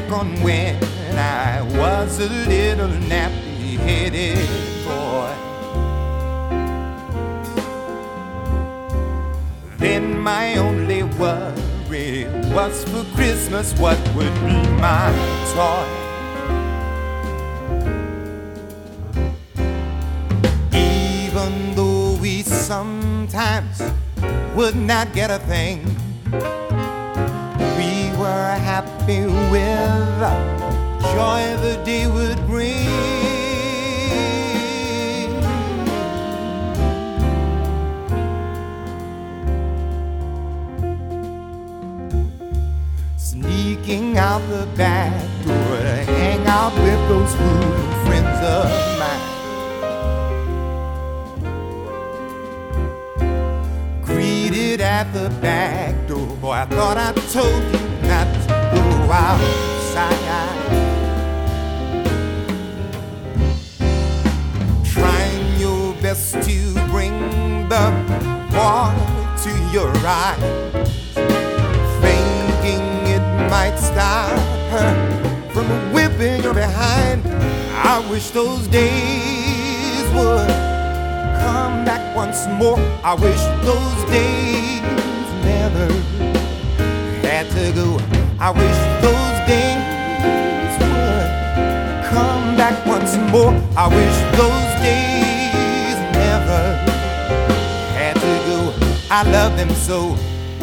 back on when I was a little nappy-headed boy. Then my only worry was for Christmas what would be my toy. Even though we sometimes would not get a thing, we were happy with the joy the day would bring. Sneaking out the back door to hang out with those fool friends of mine. Greeted at the back door, boy, I thought I told you not to go outside. Trying your best to bring the boy to your eyes, thinking it might stop her from whipping your behind. I wish those days would come back once more. I wish those days never had to go. I wish those days would come back once more. I wish those days never had to go. I love them so.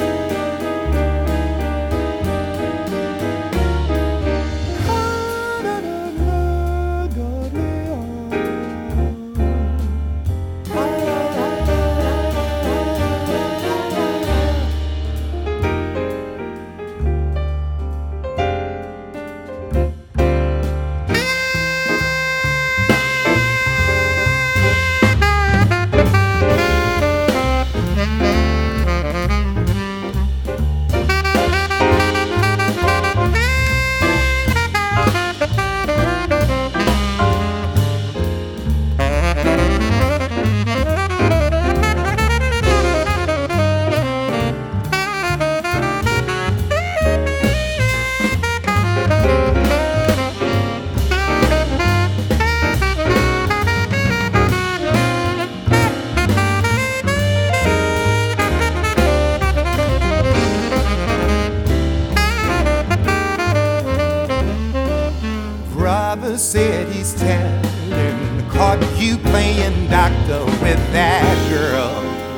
Brother said he's telling, caught you playing doctor with that girl.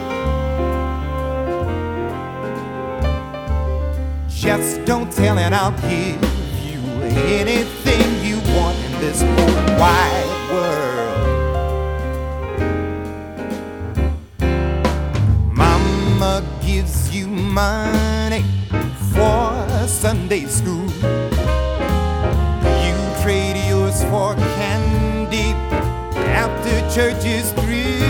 Just don't tell and I'll give you anything you want in this whole wide world. Mama gives you money for Sunday school. Trade yours for candy after church is through.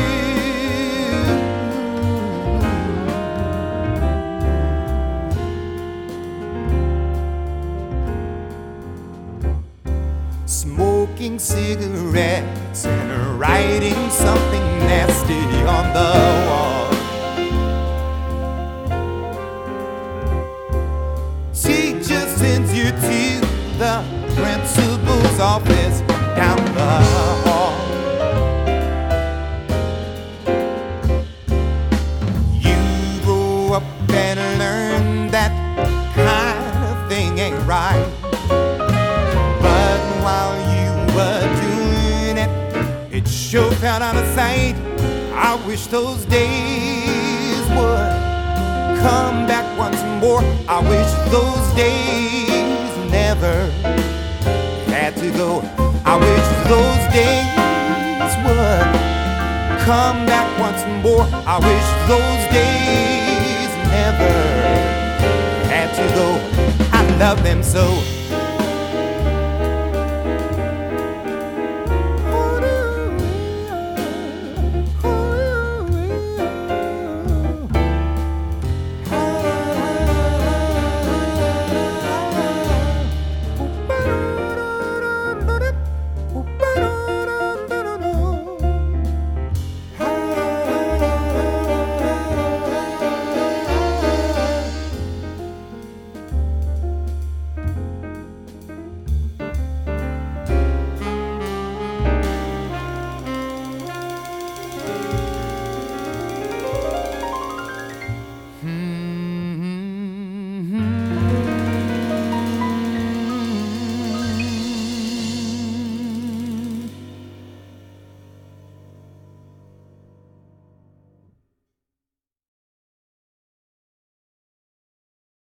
Smoking cigarettes and writing something nasty on the wall. Teacher sends you to the principal's office down the hall. You grow up and learn that kind of thing ain't right. But while you were doing it, it sure felt out of sight. I wish those days would come back once more. I wish those days never had to go. I wish those days would come back once more. I wish those days never had to go. I love them so.